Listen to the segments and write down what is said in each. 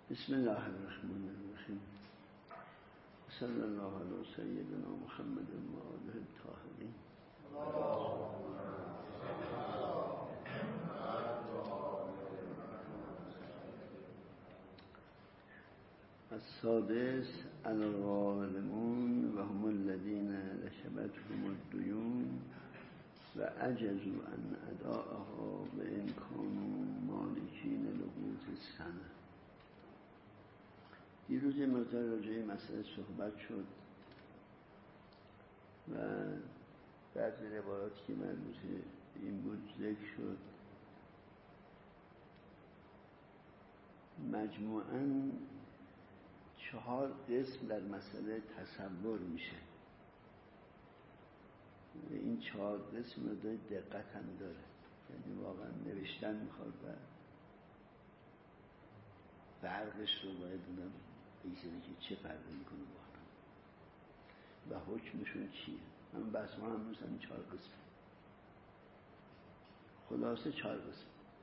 بسم الله الرحمن الرحیم. صلی الله علی سیدنا محمد و آله الطاهرین. السادس الغالمون و هم الذین نشبتهم الدیون و عجزوا عن ادائها و ان کانوا مالکین لقوت السنه. دیروز مقدار راجع مسئله صحبت شد و بعضی روایاتی که مربوط این بود ذکر شد. مجموعاً 4 قسم در مسئله تصور میشه و این 4 قسم رو دقت هم داره، یعنی واقعا نوشتن میخواد و فرقش رو باید بودم بیشتره که چه فرقی میکنه با هم و حکمشون چیه. همون بحث ما هم این 4 قسم، خلاصه 4 قسم.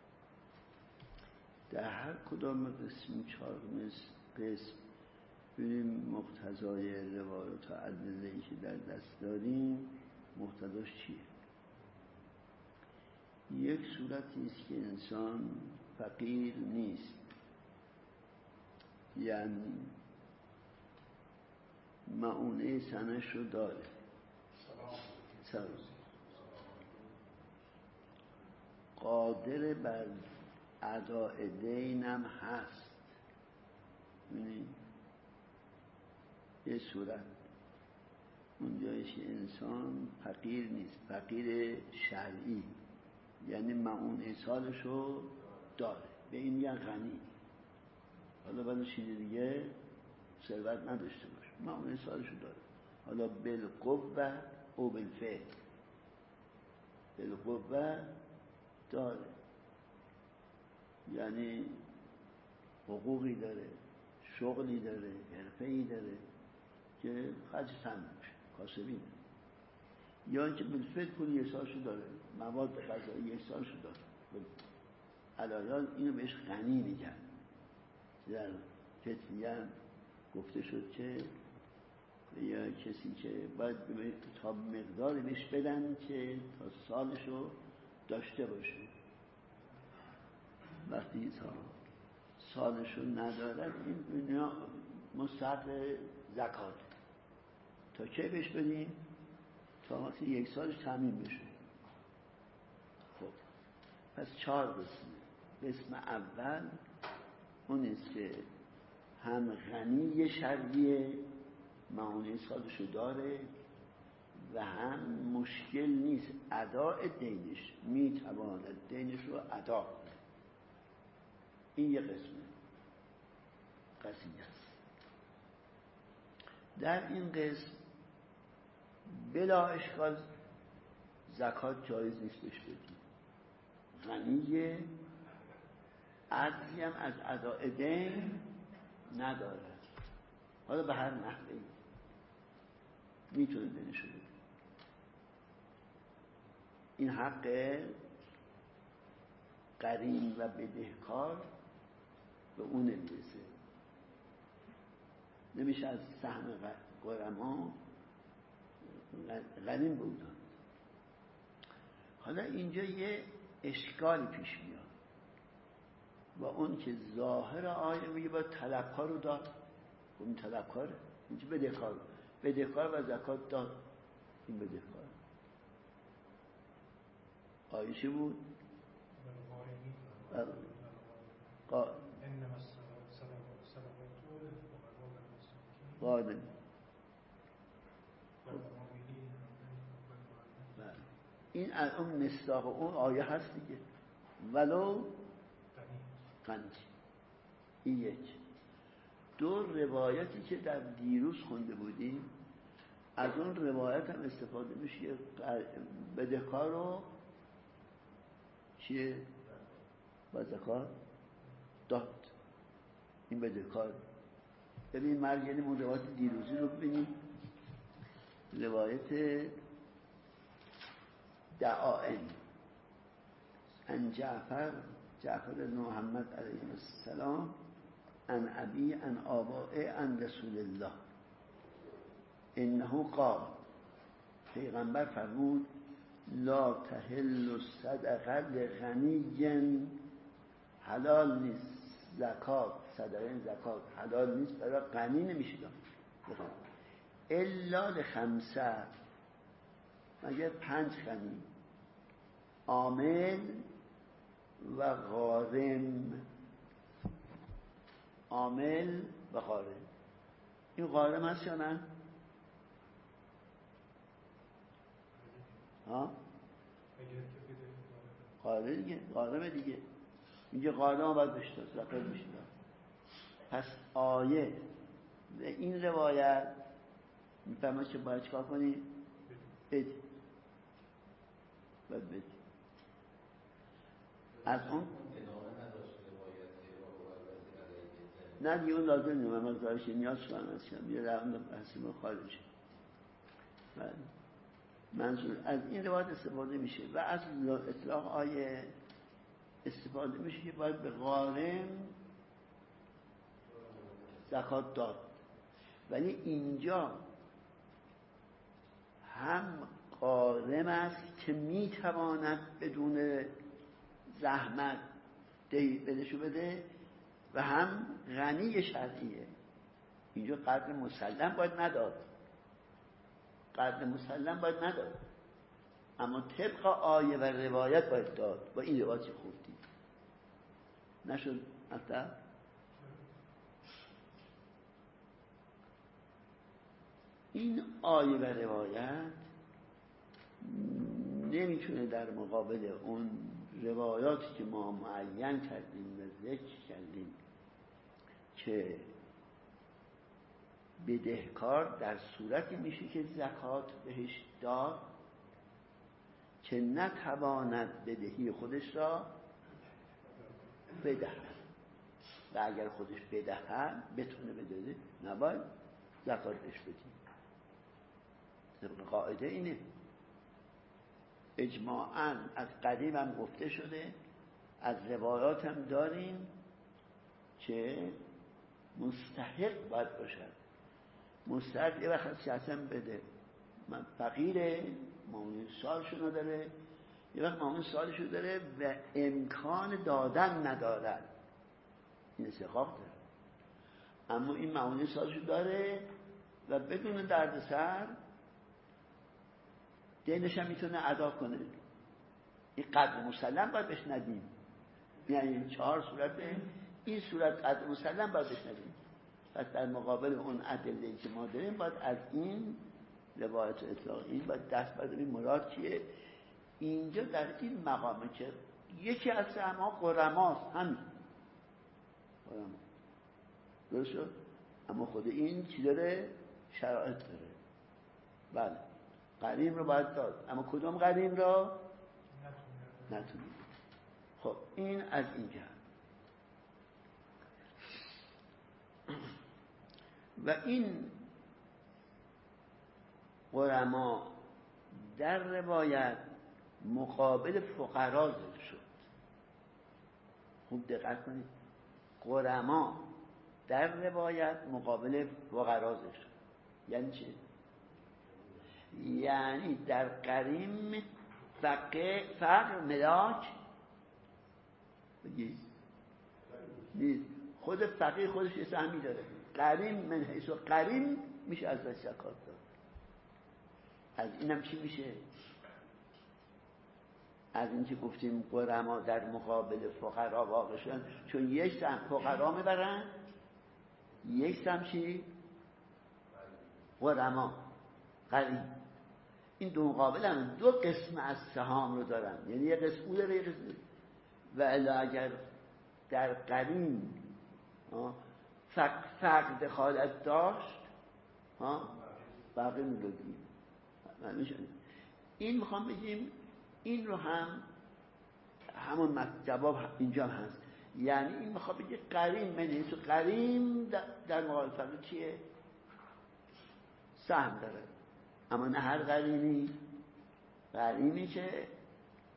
در هر کدام قسم 4 قسم ببینیم مقتضای روایات و ادله‌ای که در دست داریم مقتضاش چیه. یک صورتی است که انسان فقیر نیست، یعنی معونه سنش رو داره، قادر بر اداء دینم هست. یه صورت اون جایش انسان فقیر نیست، فقیر شرعی، یعنی معونه سالش رو داره، به این میگن غنی. حالا بعد چیز دیگه ثروت نداشته باشه، معونه سالش رو داره، حالا بالقوه او بالفعل. بالقوه داره یعنی حقوقی داره، شغلی داره، حرفه‌ای داره که خرج تن میشه، کاسبی. یا اینکه بالفعل پول یه سالشو داره، مواد غذایی یه سالشو داره. علایال اینو بهش غنی میگن. در فتنیه گفته شد که یا کسی که باید تا مقداری بهش بدن که تا سالشو داشته باشه. وقتی تا سالشو ندارد این دنیا مستحق زکات. تا چه بهش بدیم؟ تا وقتی 1 سالش تامین بشه. خب پس 4 قسم. قسم اول اون است که هم غنی شرعی معونه سالشو داره و هم مشکل نیست اداء دینش، میتواند دینش رو ادا کنه. این یه قسمه، قسمی است. در این قسم بلا اشکال زکات جایز نیست بهش بدیم. غنیه، عجزی هم از اداء دین نداره، حالا به هر نحوی میتونه دینشو بده. این حق غریم و بدهکار به اون نمیرسه، نمیشه از سهم غرما غنیم بودن. حالا اینجا یه اشکالی پیش میاد و اون که ظاهر آیه میگه باید طلبکار رو داد. اون طلبکاره، اینجا بدهکار و زکات داد. این بدهکار آیه چی بود؟ قادم. این اون مصداق اون آیه هست دیگه، ولو غنی. این یک. 2 روایتی که در دیروز خونده بودیم از اون روایت هم استفاده میشه. بدهکار رو چیه؟ با زکات داد. این بدهکار. ببین مرگ، یعنی اون روایت دیروزی رو ببینیم. روایت دعائم ان جعفر بن محمد علیه السلام عن ابی عن آبائه عن رسول الله انه قال، پیغمبر فرمود لا تحل الصدقه لغنی، حلال نیست زکات، صدقه زکات حلال نیست برای غنی، نمیشه داد الا لخمسه، مگر 5 غنی، عامل و غارم. عامل و غارم، این غارم هست یا نه؟ ها؟ غارم دیگه، غارمه دیگه، میگه غارم باید بشتاد، زکات میشه داد. پس آیه و این روایت میفهمه که باید چکار کنی؟ بدی، باید بدی. از اون نه دیگه اون لازم نیست، من مقدارش نیاز شدم هستم یه روند بحثی خارج. منظور از این روایت استفاده میشه و از اطلاق آیه استفاده میشه که باید به غارم زکات داد. ولی اینجا هم غارم است که میتواند بدون زحمت بدشو بده و هم غنی شرعیه. اینجا قدر مسلم باید نداد، قدر مسلم باید نداد، اما طبق آیه و روایت باید داد. با این روایت خوردید نشد حتی این آیه و روایت نمیتونه در مقابل اون روایاتی که ما معین کردیم و ذکر کردیم که بدهکار در صورتی میشه که زکات بهش داد که نتواند بدهی خودش را بدهد و اگر خودش بدهد بتونه بده نباید زکات بهش بدیم. طبق قاعده اینه، اجماعاً از قدیم هم گفته شده، از روایات هم داریم که مستحق باید باشد. مستحق یه وقت سیاستم بده، من فقیره، معمولی سالشو نداره، یه وقت معمولی سالشو داره و امکان دادن ندارد، این استحقاق داره. اما این معمولی سالشو داره و بدون دردسر دینش هم میتونه ادا کنه. این قدر مسلم باید بهش ندیم، یعنی 4 صورته، این صورت قدر مسلم باید بهش ندیم. پس در مقابل اون ادله‌ای که ما داریم باید از این روایت اطلاقی باید دست برداریم. مراد چیه؟ اینجا در این مقامه که یکی از سهم‌ها غرماست، همین غرما درست شد، اما خود این چی داره؟ شرایط داره. بله غریم رو باید داد، اما کدوم غریم را؟ نتونید. خب این از این جهت. و این غرما در روایت مقابل فقرا ذکر شد. خوب دقت کنید، غرما در روایت مقابل فقرا ذکر شد. یعنی چه؟ یعنی در غریم فقر ملاک بگید نیست، خود فقیر خودش یه سهمی داره. غریم من حیث غریم میشه از بس زکات داد. از اینم چی میشه؟ از این که گفتیم غرما در مقابل فقرا واقع شدن، چون یک سهم فقرا میبرن، یک سهم چی؟ غرما غریم. این دو مقابل هم 2 قسم از سهام رو دارن، یعنی یه قسم او داره، یه قسم و الا اگر در غریم فقر دخالت داشت باقی میدادیم. این میخوام بگیم این رو هم همون جواب اینجا هست. یعنی این میخوام بگیم غریم منی تو غریم در مقابل فقر چیه؟ سهم داره، اما نه هر غریمی که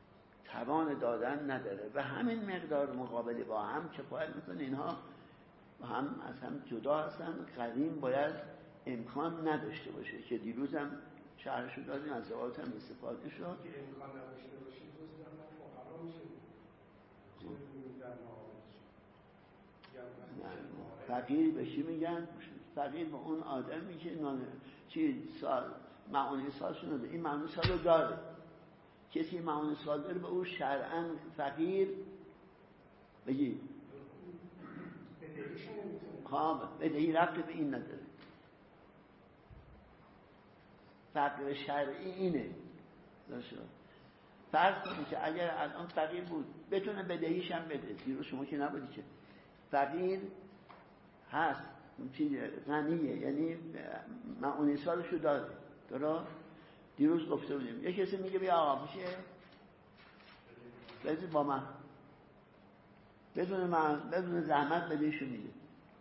توان دادن نداره و همین مقدار مقابله با هم کفایت میکنه اینها و هم از هم جدا هستن. قدیم باید امکان نداشته باشه که دیروزم شرحشو دادیم، از زبالت هم استفاده شد که امکان نداشته باشه دوست هم فقرا میشه فقیر به چی میگن؟ فقیر به اون آدمی که معانی سال شده. این معانی سال رو داره. کسی معانی سال داره به او شرعاً فقیر بگی بدهی ربط به این نداره. فقر شرعی اینه. فرض کنید که اگر الان فقیر بود بتونه بدهیش هم بده. دیروز شما که نبودی که فقیر هست، غنیه، یعنی معونی سالشو داره. درست؟ دیروز گفته بودیم یه کسی میگه بیا آقا میشه بذار با من بدون زحمت بدهیشو میده.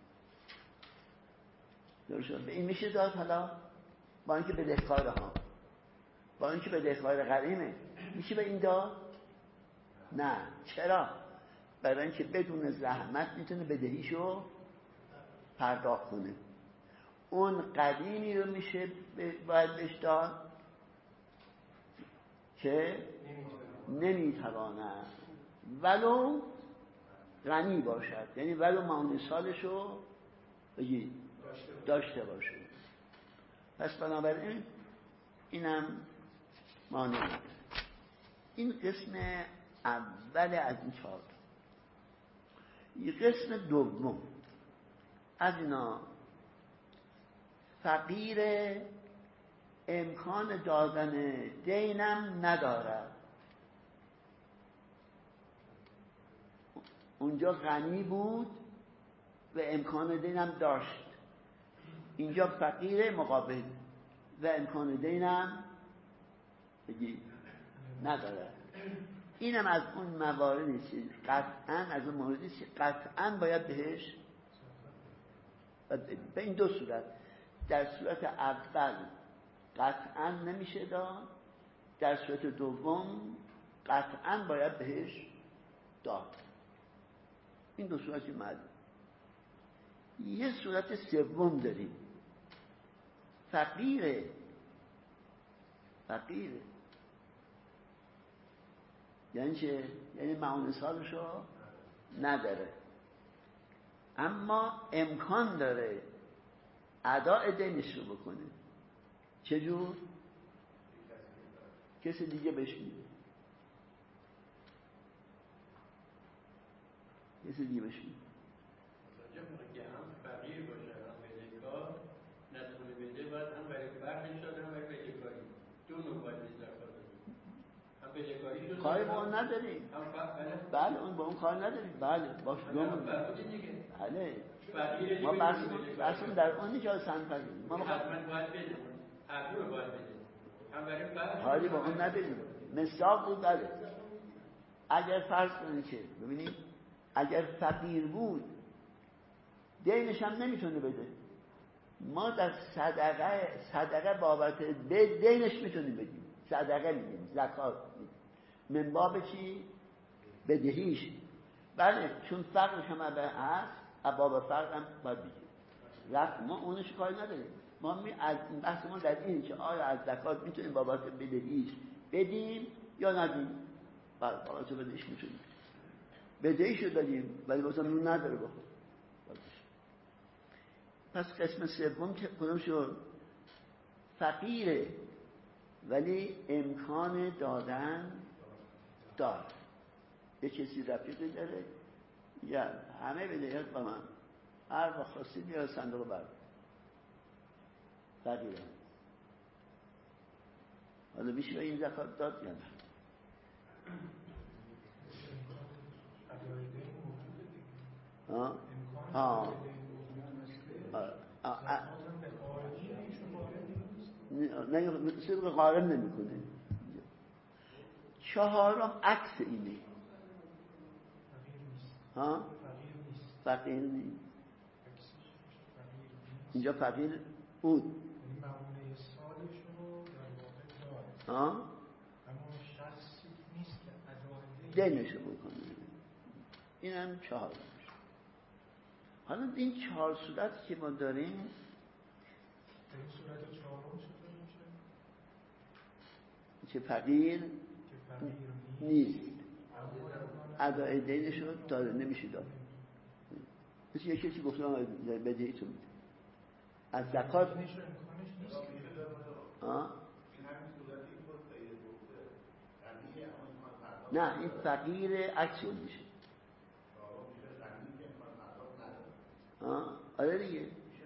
درست؟ به این میشه داد. حالا با اینکه بدهکاره ها، با اینکه بدهکار غریمه، میشه به این داد؟ نه. چرا؟ برای اینکه بدون زحمت میتونه بدهیشو پرداخت کنه. اون قدیمی رو میشه باید بهش داد که نمیتواند ولو غنی باشد، یعنی ولو معونی سالشو بگید داشته باشه. پس بنابراین اینم مانع نداره. این قسم اول از این چهار. یه قسم دوم از اینا فقیر امکان دادن دینم ندارد. اونجا غنی بود و امکان دینم داشت، اینجا فقیر مقابل و امکان دینم بگی نداره. اینم از اون مواردی که قطعاً از اون موردی که قطعاً باید بهش به این دو صورت. در صورت اول قطعاً نمیشه داد، در صورت دوم قطعاً باید بهش داد. این دو صورتی معلوم. یه صورت سوم داریم، فقیره یعنی چه؟ یعنی معون سالشو نداره اما امکان داره اداء دینش رو بکنه. چجور؟ کسی دیگه بهش میده. که هم فقیر باشه هم بدهکار نتونه بده، باید هم برای فرقش داده هم برای بدهکاری. دو نوع باید زکات بده. هم بدهکاری شده کاری با اون نداریم. بله اون با اون کار نداریم. بله باشه دوم. بله ما بحثمون در اونی که سند کنیم. ما حتما باید بده. هر دو باید بده. هم برای فرق کاری با اون نداریم. مصداق بود. بله اگر فرض کنید که ببینید اگر فقیر بود دینش هم نمیتونه بده، ما در صدقه بابت دینش میتونیم بدیم. صدقه میدیم، زکات میدیم. من باب چی؟ بدهیش. بله چون فقرش هم هست، باب فقر هم باید بگیم. ما اونش کاری نداریم. ما از بحث ما در این که آیا از زکات میتونیم بابت بدهیش بدیم یا ندیم. بابت بدهیش میتونیم. بدهیشو دادیم ولی بازم اون نداره بخور. پس قسم سوم که کدوم شد؟ فقیره ولی امکان دادن داره. یه کسی رفیقی داره یا همه بدهیات با من، هر وقت خواستی بیا صندوق بر فقیره. حالا میشه به این زکات داد یا نه؟ نه صدق غارم نمی کنه. چهارم عکس اینه. فقیر نیست. اینجا فقیر بود معموله سالشو در واقع داد اما شخصی نیست که ادای دینشو بکنه. اینم چهارم. حالا این 4 صورت که ما داریم، این صورت 4 چطور میشه؟ که فقیر نیست، ادای دینش رو داره، نمیشه داد. مثل یه کسی گفتم بدهیتون میده از زکات نیست امکانش نیست. نه این فقیر عکس اون میشه. آره دیگه.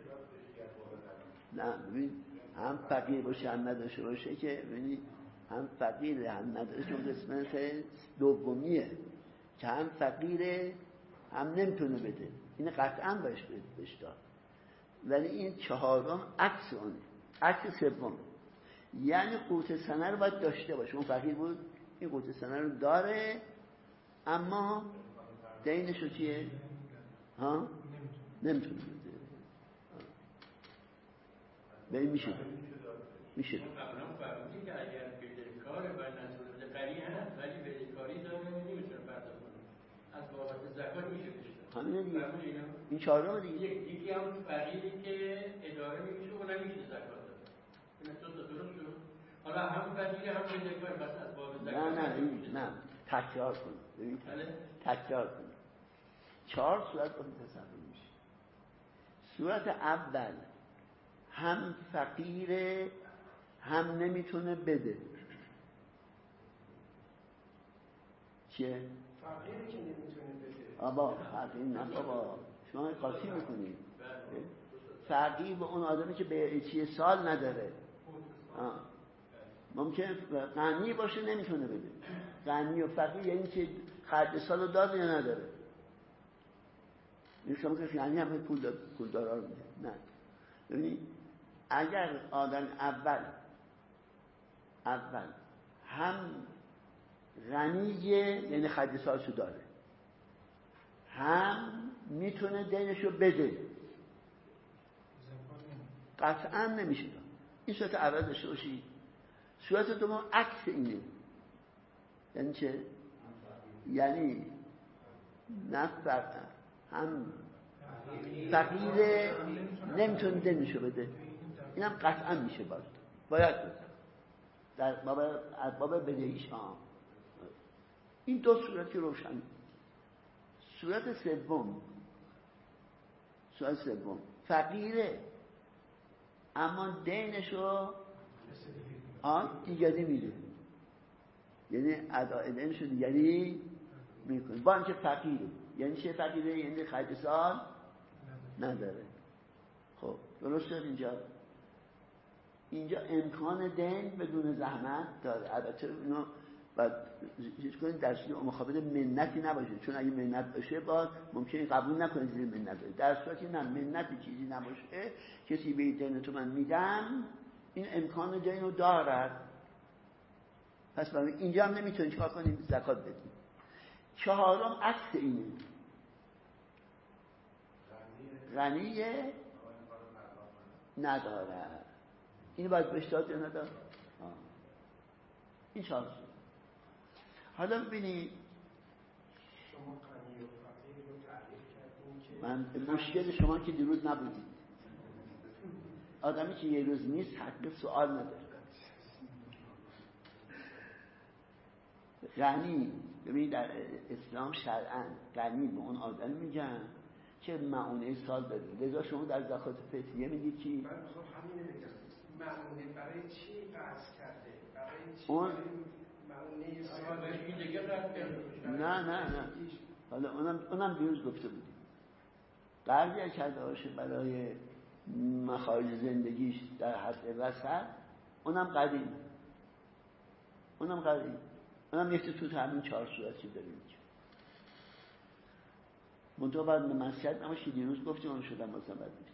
نه ببین هم فقیر باشه هم نداشته باشه که ببینی هم فقیر هم نداره، چون قسمت دومیه که هم فقیره هم نمیتونه بده، این قطعا باش بهش داد. ولی این 4م عکس اونه، عکس 3. یعنی قوت سنه رو باید داشته باشه. اون فقیر بود، این قوت سنه رو داره اما دینش رو چیه؟ نمیتونه بده. به این میشه قبلا فرمودی که اگر بدهکار و نتونه بده قری هست ولی بدهکاری داره نمیتونه پرداخت کنه، از بابت زکات میشه بشه. همینه دیگه. این 4 دیگه. یکی هم فقیری که اداره میشه و نمیشه زکات داد. این تو درست شد. حالا هم فقیری هم بدهکار بس از باب زکات. نه تکرار کن. ببین تکرار کن. 4 صورت رو تصور میشه. صورت اول هم فقیره هم نمیتونه بده. چیه؟ فقیری که نمیتونه بده. آبا فقیر نه بابا، شما قاطی میکنید. فقیر به اون آدمی که به چیه سال نداره. ممکن غنی باشه نمیتونه بده. غنی و فقیر یعنی که خرج سالو داره یا نداره. این شما که غنی همه پول دارا رو میده. نه ببینید اگر آدم اول هم غنیه یعنی خرج سالشو داره، هم میتونه دینشو بده، قطعا نمیشه داد. این صورت اول داشته باشید. صورت دوم عکس اینه. یعنی چه؟ یعنی نه هم فقیره نمیتونه دینشو بده، اینم قطعا میشه باید در باب بدهیش. این 2 صورتی روشن. صورت سوم فقیره اما دینشو دیگری میده، یعنی ادای دینشو دیگری میکنه با اینکه فقیره. یعنی چه فقیره؟ یعنی خرج سال نداره. خب درست شد. اینجا امکان دین بدون زحمت داره. البته اینو باید چیز کنید در مقابل منتی نباشه، چون اگه منت باشه باز ممکنه قبول نکنه زیر منت باشه. در صورتی نه منتی چیزی نباشه، کسی به دین تو من میدم، این امکان دین رو دارد. پس برای اینجا هم نمیتونید چیکار کنید؟ زکات بدید. 4 عکس اینه. غنیه نداره، اینو باید بهش داد یا نداد؟ این 4. حالا ببینید شما غنی و فقیر رو تعریف کردین که من مشکل شما که دیروز نبودید. آدمی که یه روز نیست حق سوال نداره. غنی ببینید در اسلام شرعاً غنی به اون آدم میگن که معونه سال داره. لذا شما در زکات فطریه میگید چی؟ من میخوام همین بگم. معونه برای چی قصد کرده؟ برای چی؟ اون معونه سال دیگه قصد کرده. نه حالا اونم دیروز گفته بودیم. قرضی کرده باشه برای مخارج زندگیش در حد وسط، اونم قدیم. اونم میفته تو همین 4 صورتی داریم. منطقه باید ممسیت نماشی. دیروز گفتیم اون شدن بازم باید میگیم.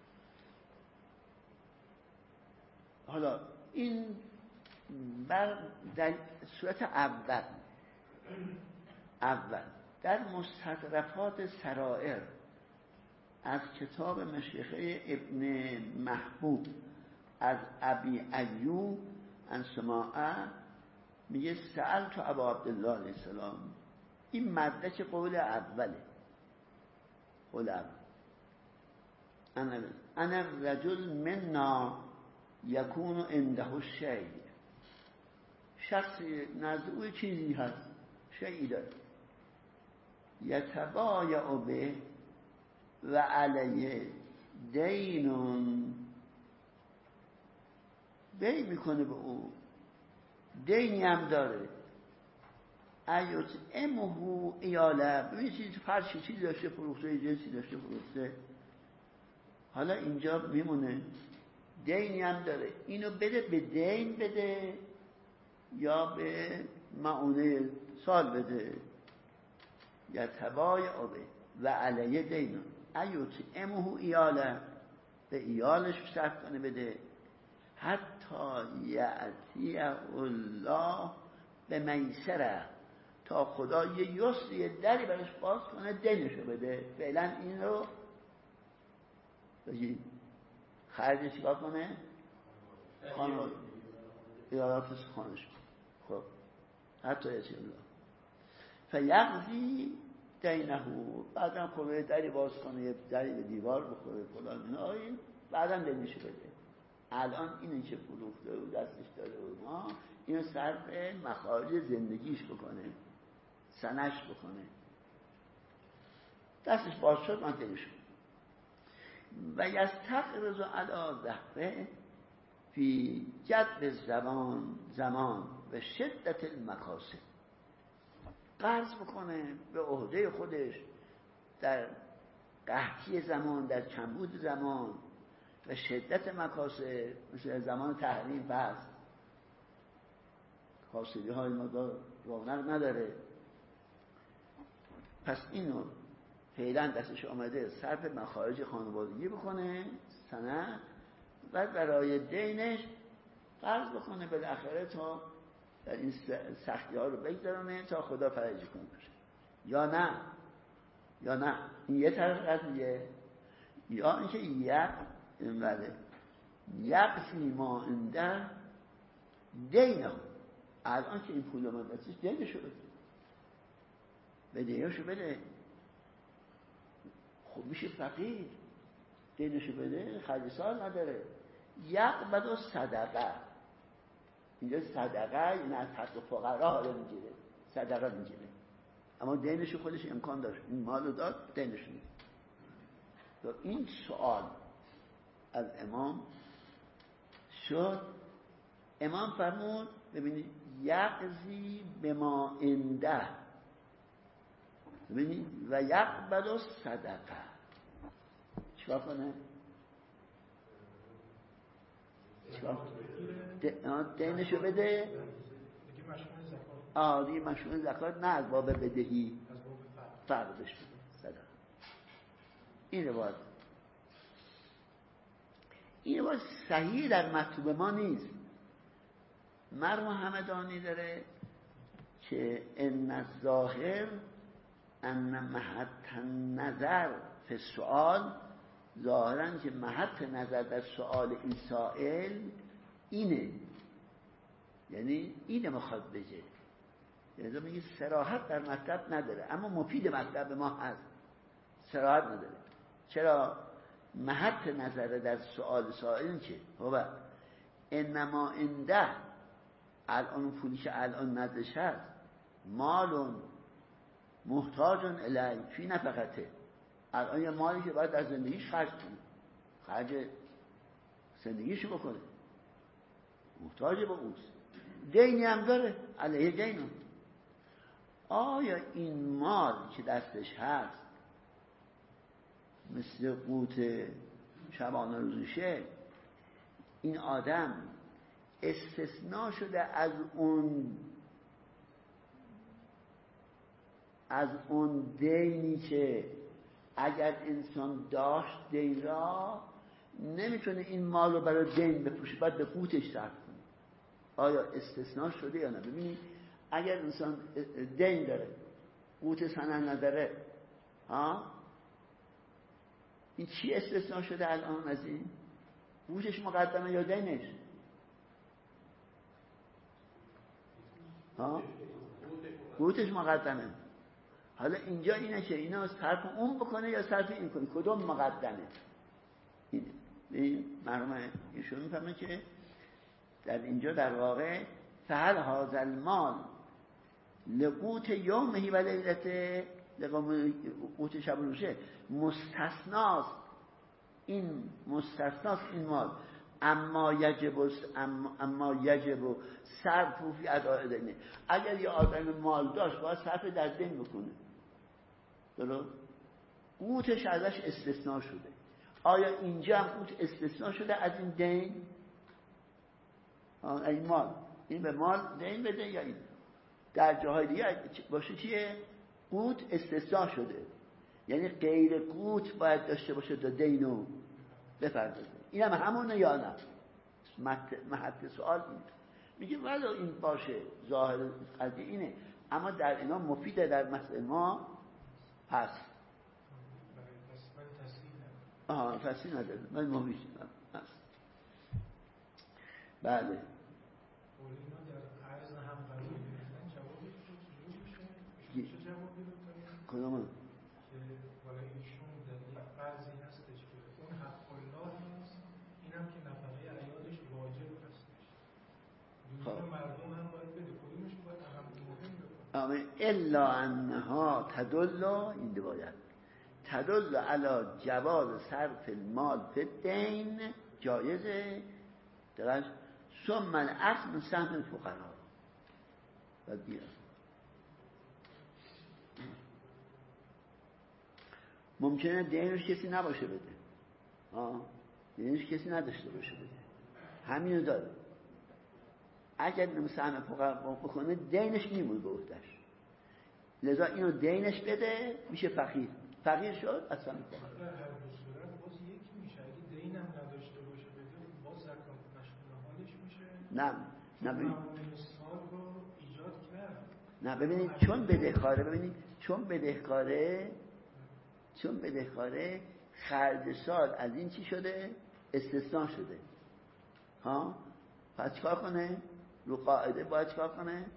حالا این در صورت اول در مستطرفات سرائر از کتاب مشیخه ابن محبوب از ابی ایوب عن سماعه میگه سألت ابا عبدالله علیه السلام. این مدرک قول اوله. انا الرجل منا یکون عنده الشیء، شخصی نزد او چیزی هست، شیئی داره، یتبایع به و علیه دینون، بی میکنه به او، دینی هم داره، ایوت امهو ایاله، ببینید چیزی فرشی چیزی داشته فروخته، جنسی داشته فروخته، حالا اینجا میمونه، دینی هم داره، اینو بده به دین بده یا به معونه سال بده، یا تبایع به و علیه دینون ایوت امهو ایاله، به ایالش صرف کنه بده، حتی یأتی الله به میسره، تا خدا یه یسری دری برش باز کنه دینشو بده. فعلا این رو بگید خرجش چیکار کنه؟ خانواده ایالاتش خانش. خب حتی یأتی الله فیقضی دینه، بعدم خدا دری باز کنه، یه دری به دیوار بخوره فلان اینا، این بعدم دینشو بده. الان اینو که فروخته و دستش داره و ما اینو صرف مخارج زندگیش بکنه، سنش بکنه، دستش باز شد من دلشون. و یستقرض علی ظهره فی جدب زمان و شدت المکاسب، قرض بکنه به عهده خودش در قحطی زمان، در کمبود زمان و شدت مکاسب، مثل زمان تحریم بس کاسبی های مدار رونق نداره، پس اینو فعلا دستش آمده صرف مخارج خانوادگی بکنه سنه، و برای دینش قرض بکنه بالاخره تا در این سختی ها رو بگذارونه تا خدا فرجی کنه باشه. یا نه این یه طرف قضیه، یا اینکه یقفی ما انده دینه، الان که این پول من دستش دینشو بده، به دینشو بده، خب میشه فقیر، دینشو بده، خرج سال نداره. یقبض و صدقه، اینجا صدقه یعنی از حق فقرا حالا میگیره، صدقه میگیره، اما دینشو خودش امکان داشت، این مالو داد دینشو میگیره. این سوال از امام شد، امام فرمود ببینید یقضی به ما عنده، ببینید و یقبض و صدقه، چیکار کنه؟ دینشو بده دیگه مشروع زکات، نه از باب بدهی، فرقش بده صدقه. این روایت صحیح در مطلوب ما نیست. مرحوم همدانی داره که ان الظاهر ان محط النظر فی السؤال، ظاهرا که محط نظر در سؤال این سائل اینه، یعنی اینه میخواد بگه، یعنی میگه صراحت در مطلب نداره اما مفید مطلب ما هست، صراحت نداره. چرا؟ محط نظر در سؤال سائل که هو انما عنده، الان پولی که الان ندش هست، مالون محتاجون الی فی نفقته، الان یه مالی که باید در زندگیش خرج کنه، خرج زندگیشو بکنه، محتاج به اوست، دینی هم داره علیه دینم. آیا این مال که دستش هست مثل قوت شبانه روزشه، این آدم استثناء شده از اون دینی که اگر انسان داشت دین را نمیتونه این مال رو برای دین بپوشه، باید به قوتش صرف کنه. آیا استثناء شده یا نه؟ ببینید اگر انسان دین داره قوت سنن نداره، این چی استثناء شده الان از این؟ قوتش مقدمه یا دینش؟ قوتش مقدمه. حالا اینجا اینه که اینا صرف اون بکنه یا صرف این کنه، کدوم مقدمه؟ این مرحوم ایشون میفهمه که در اینجا در واقع فهل هذا المال لقوت یومه و لیلته، قوت شب و روزه مستثناست، این مستثناست این مال، اما یجب صرف فی اداء دینه. اگر یه آدم مال داشت باید صرف در دین بکنه، درست؟ قوتش ازش استثناء شده. آیا اینجا هم قوت استثناء شده از این دین؟ این مال، این به مال دین بده یا این در جاهای دیگه باشه چیه؟ قوت استثناء شده، یعنی غیر قوت باید داشته باشه تا دینو بپردازه. این هم همونه یا نه؟ محط سوال این میگه ولو این باشه ظاهر قضیه اینه، اما در اینا مفیده در مسئله ما هست. فصیل نداره، من مفید هست. بله کدوم؟ که والا ایشون در یک فرضی هستش که اون حق الله هست، اینم که نفقه عیالش واجب هستش، دوستان مردم هم باید بده، کدومشون باید اهم مهم بکنه؟ الا انها تدل، این باید تدل علی جواز صرف المال فی الدین، جایزه درش، ثم الاخذ من سهم الفقراء. بعد بیاد ممکنه دینش کسی نباشه بده، دینش کسی نداشته باشه بده، همینو داره. اگر سهم فقراء بکنه دینش میمونه به عهده‌اش، لذا اینو دینش بده، میشه فقیر، فقیر شد از سهم فقراء. در هر دو صورت باز یکی میشه، اگه دینم نداشته باشه بده باز زکات مشمول حالش میشه. نه ببینید سال رو ایجاد کرد. نه ببینید چون بدهکاره، ببینید چون بدهکاره خرج سال از این چی شده؟ استثناء شده. پس چیکار کنه؟ رو قاعده باید چیکار کنه؟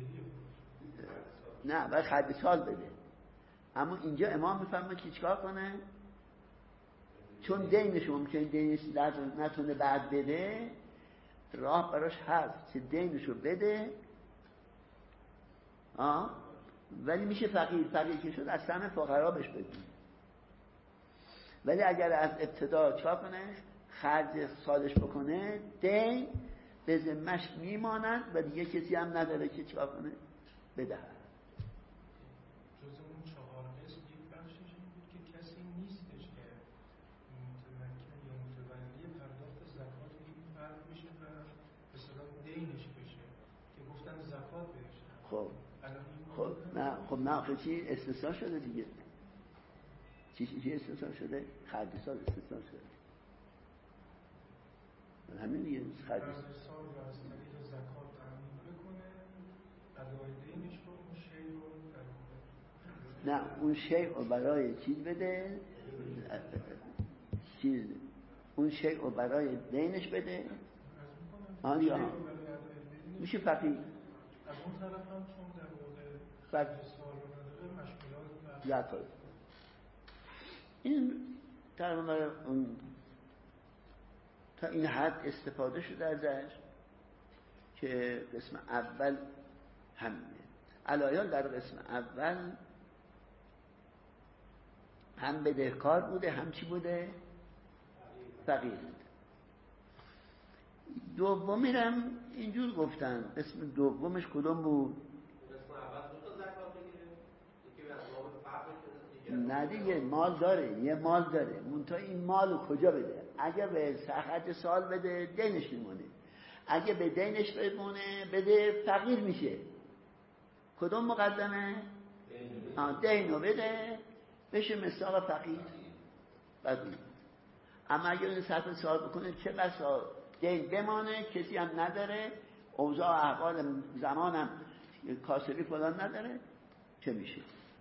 نه باید خرج سال بده. اما اینجا امام میفهمه که چیکار کنه؟ چون دینش ممکنه دینش نتونه بعد بده، راه براش هست که دینشو بده، ولی میشه فقیر که شد از سهم فقرا بهش بدیم. ولی اگر از ابتدا چا کنه خرج سالش بکنه، دین به ذمه‌اش میماند و دیگه کسی هم نداره که چا کنه بده. جز اون 4 قسم یک بخشش این بود که کسی نیستش که متمکن یا متولی پرداخت زکات این فرد بشه و به اصطلاح دینش بشه که گفتن زکات بهش. خب نه چی استثناء شده دیگه. چی استثناء شده؟ خرج سال استثناء شده. همین دیگه خرج سال رو از طریق زکات تامین بکنه، ادای دینش رو اون شی رو در نه اون شی رو برای چیز بده، اون شی رو برای دینش بده. میشه فقیر. از اون طرف هم چون در واقع سال رو نداره مشمولات زکات. این تقریبا اون تا این حد استفاده شده ازش که قسم اول همینه. علایال در قسم اول هم بدهکار بوده، هم چی بوده؟ فقیر بوده. دومی رم اینجور گفتن. قسم دومش کدوم بود؟ نه دیگه مال داره، یه مال داره، منتها این مالو کجا بده؟ اگه به خرج سال بده دینش میمونه، اگه به دینش بده فقیر میشه. کدوم مقدمه؟ دینو بده بشه مثال فقیر. اما اگه این صرف سال بکنه چه بسا دین بمانه، کسی هم نداره، اوضاع احوال زمانم کاسبی فلان نداره، چه میشه؟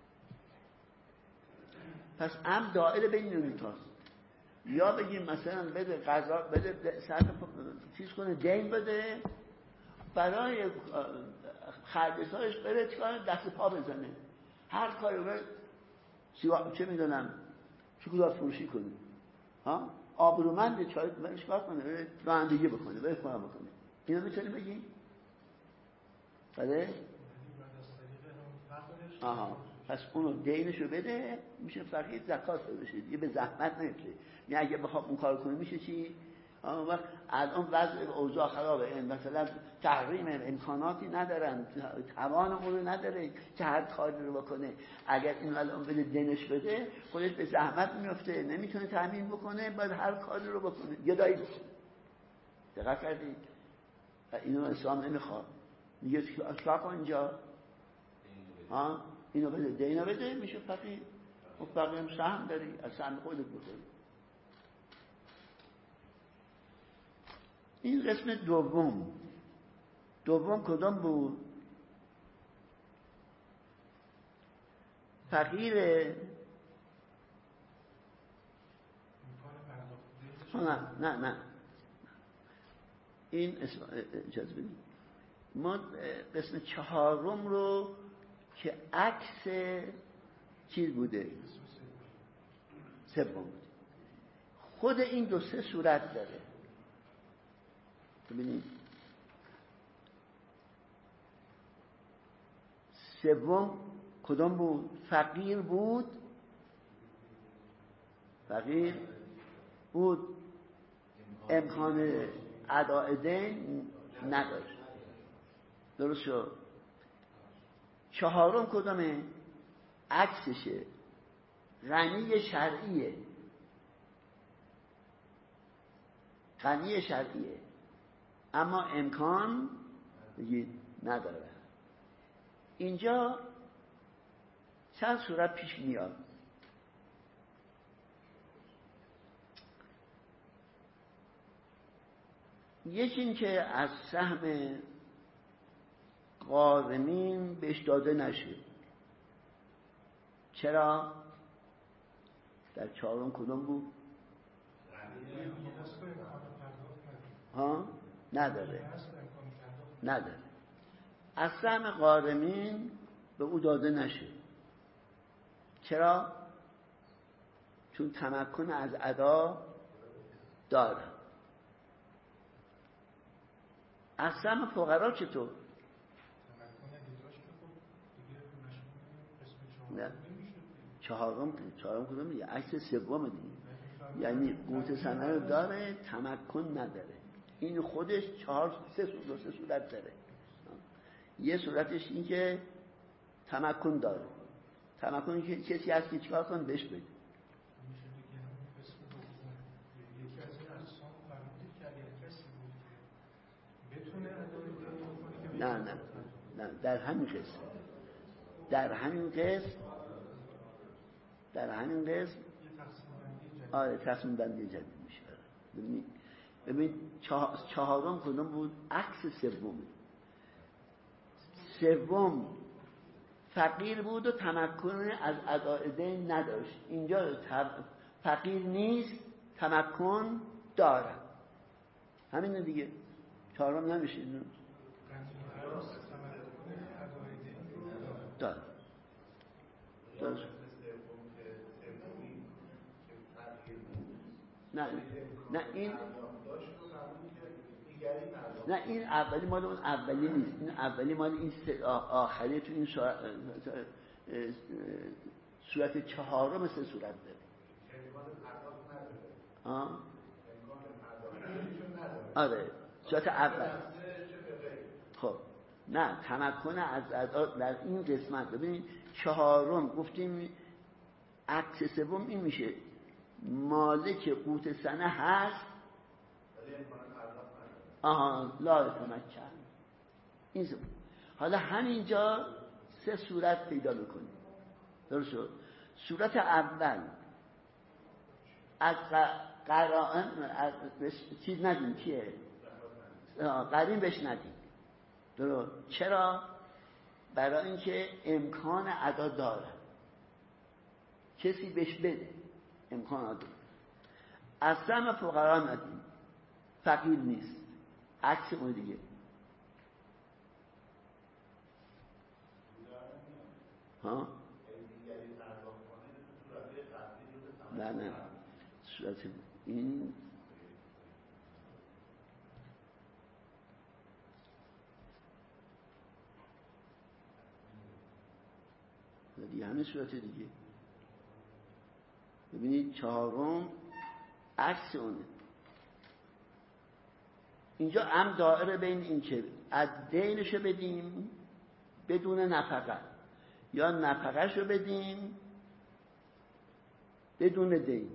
پس دائره بین اون تاست. یا بگیم مثلا بده قضا، بده صرف چیز کنه، دین بده، برای خرج سالش بره چیکار دست پا بزنه، هر کاری رو چه میدونم شکلات فروشی کنه، آبرومند چای برش کار کنه، بره رانندگی بکنه، بره کار بکنه. اینو میتونی بگی؟ بله؟ آها، پس اونو دینشو بده، میشه فقیر، زکات بده، دیگه به زحمت نمیشه. یعنی اگه بخوام اون کار کنه میشه چی؟ وقت الان وضع اوضاع خرابه، مثلا تحریم امکاناتی ندارن، توان اون رو نداره که هر کاری رو بکنه. اگر این الان بده دینش بده، خودش به زحمت میفته، نمیتونه تامین بکنه، باید هر کاری رو بکنه، گدایی بکنه. دقت کردید؟ اینو اسلام نمیخواد. میگه چیکار کن اینجا؟ اینو بده، دینو بده، میشه فقیر. اون فقیر هم سهم داری، از سهم خودت بکنی. این قسم دوم کدام بود؟ فقیر نه این اجازه بدید. ما قسم چهارم رو که عکس چیز بوده، سوم بوده. خود این دو سه صورت داره. ببینید سوم کدام بود؟ فقیر بود، امکان اداء دین نداشت. درست شد؟ چهارم کدامه؟ عکسشه، غنی شرعیه اما امکان نداره. اینجا چند صورت پیش میاد. یکی این که از سهم غارمین بهش داده نشه. چرا؟ در چهارم کدوم بود؟ نداره. از سهم غارمین به او داده نشه. چرا؟ چون تمکن از ادا داره. از سهم فقرا چطور؟ نه. چهارم کدوم میگه؟ عکس سوم دیگه. یعنی قوت سنه رو داره، تمکن نداره. این خودش سه صورت داره. یه صورتش این که تمکن داره. تمکن که کسی هست که چیکار کنه بهش بده. نه در همین قسم آره تصمیم بندی جدید میشه. ببین چهارم کدوم بود؟ عکس سوم فقیر بود و تمکن از اداء دین نداشت. اینجا فقیر نیست، تمکن داره. همینه دیگه. چهارم نمیشه. داره. نه این اولی مال اون اولی نیست. این اولی مال این آخری. تو این صورت چهارم سه صورت داره. آره صورت اول. خب نه تمکن از ادا در این قسمت. ببینید چهارم گفتیم عکس سوم این میشه مالک قوت سنه هست لا تمکن. این سوم. حالا همینجا سه صورت پیدا بکنیم. درست شد؟ صورت اول از قرائن چیز ندیم. چیه؟ قرین بهش ندیم. درست؟ چرا؟ برای اینکه امکان ادا داره، کسی بهش بده، امکان ادا. از سهم فقرا ندیم، فقیر نیست. عکس اون دیگه. نه صورت این دیگه همه صورت دیگه. ببینید چهارم عکس اونه. اینجا هم دائره بین این که از دینشو بدیم بدون نفقه یا نفقهشو بدیم بدون دین.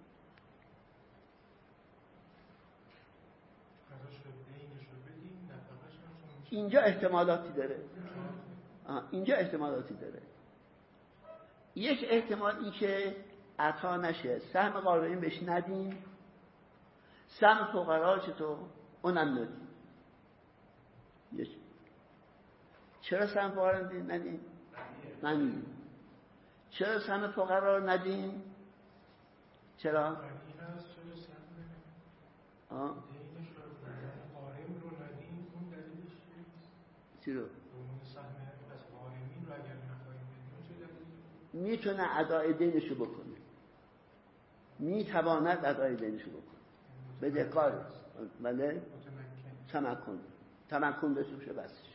اینجا احتمالاتی داره. اینجا احتمالاتی داره. یک احتمال این که عطا نشه، سهم غارمین بهش ندیم، سهم فقرا چطور؟ اونم ندیم. چرا سهم فقرا ندیم؟ ندیم. چرا سهم فقرا رو ندیم؟ چرا؟ چی رو؟ میتونه ادای دینشو بکنه، میتواند ادای دینشو بکنه، بدهکار بله تمکن داشته باشه بسش.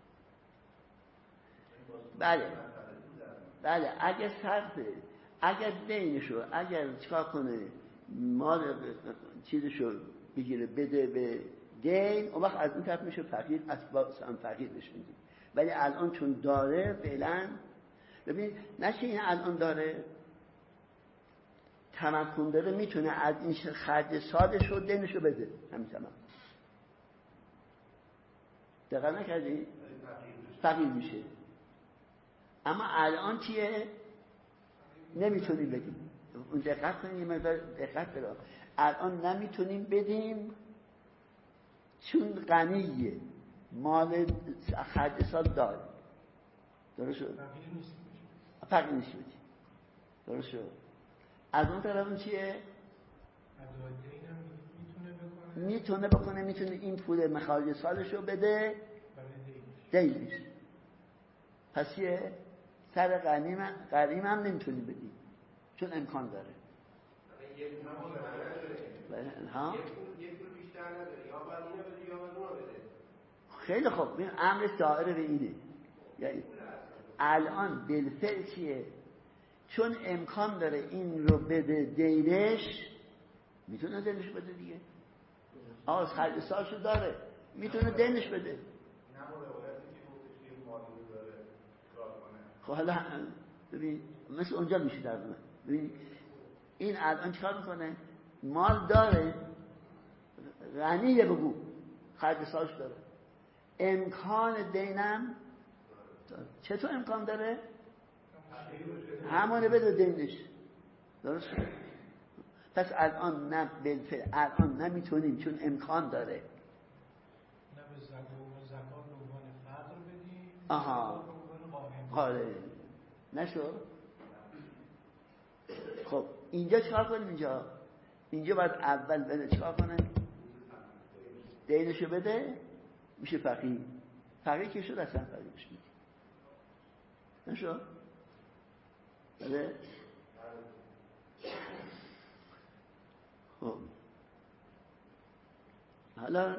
بله اگه صرفه، اگر دینشو، اگر چیکار کنه مال چیزشو بگیره بده به دین، اون وقت از این طرف میشه فقیر، اسباب فقیر بشه. ولی الان چون داره فعلا، ببین نشه این الان داره تمکن داره، میتونه از این خرج سالش رو دینشو بده، همین تمام. دقیق نکردی؟ فقیر میشه. اما الان چیه؟ نمیتونیم بدیم. دقت کنیم، یه مقدار دقت برا. الان نمیتونیم بدیم چون غنیه، مال خرج سال داره. درست شد؟ فقیر نیست بدیم. درست شد؟ از اون طرف اون چیه؟ میتونه این پول مخارج سالش رو بده دینش. پس یه سر غریم هم نمیتونی بدی چون امکان داره. یه پول بیشتر نداره، یا باید اینو بده یا باید اونو بده. خیلی خوب، این امر دائره به اینه. یعنی الان بالفعل چیه؟ چون امکان داره این رو بده دینش، میتونه دینش بده دیگه. آز خرج سالشو داره، میتونه دینش بده. خب حالا ببین مثل اونجا میشه در من. ببین این الان چیکار میکنه؟ مال داره، غنیه، بگو خرج سالش داره، امکان دینم داره. چطور امکان داره؟ همونه بده دینش. درست شد؟ پس الان نه بالفعل الان نمیتونیم چون امکان داره. نه به زکات به عنوان فقر بدیم. آها آره نشد. خب اینجا چیکار کنیم؟ اینجا باید اول بده چیکار کنه؟ دینشو بده، میشه فقیر. فقیر که شد اصلا فقیر بشه نشد؟ بله. خب حالا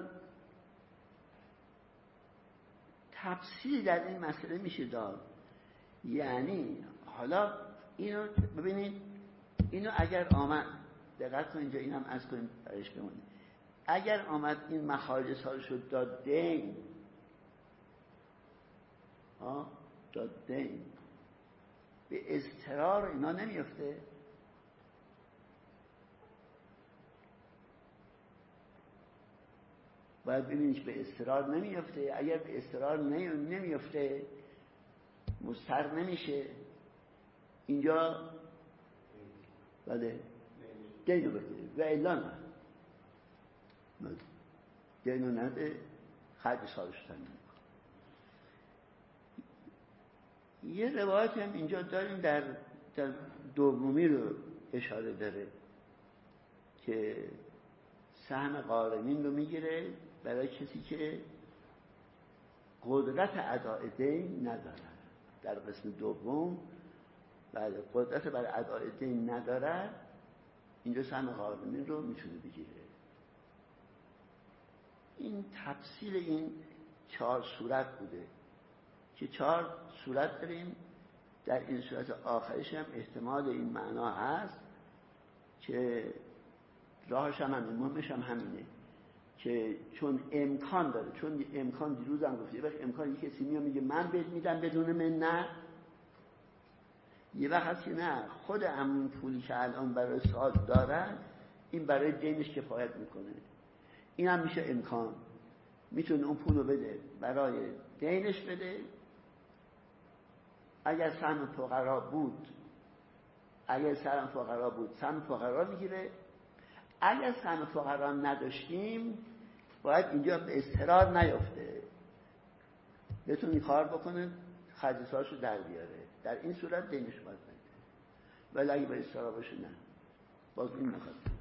تفصیل در این مسئله میشه داد. یعنی حالا اینو ببینید، اینو اگر آمد دقت کنید اینجا اینم از کنیم برش بمونید. اگر آمد این مخارج سالشو داد دین، داد دین، به اضطرار اینا نمیفته. باید ببینید به اضطرار نمیفته. اگر به اضطرار نمیفته، مضطر نمیشه، اینجا بله دینو بده و الا نه، دینو نده، خرج سالش تنیم. یه روایت هم اینجا داریم در دومی رو اشاره داره که سهم غارمین رو میگیره برای کسی که قدرت اداء دین نداره. در قسم دوم بله قدرت برای اداء دین نداره، اینجا سهم قانونی رو میتونه بگیره. این تفصیل این 4 صورت بوده که 4 صورت داریم. در این صورت آخرش هم احتمال این معنا هست که راهش هم همین، مهمش هم همینه که چون امکان داره، چون امکان دیروز هم گفت یه وقت امکان یه کسی میاد میگه من بهت میدم بدون من نه، یه وقت هست که نه خود همون پولی که الان برای سال دارن این برای دینش کفایت میکنه. این هم میشه امکان، میتونه اون پول رو بده برای دینش بده. اگر سهم فقرا بود سهم فقرا میگیره. اگر سهم فقرا نداشتیم باید اینجا به اضطرار نیفته، بتون این کار بکنه خرجشاشو در بیاره. در این صورت دینش باید بده، ولی اگه به اضطرار باشه نه، باز این نخواد.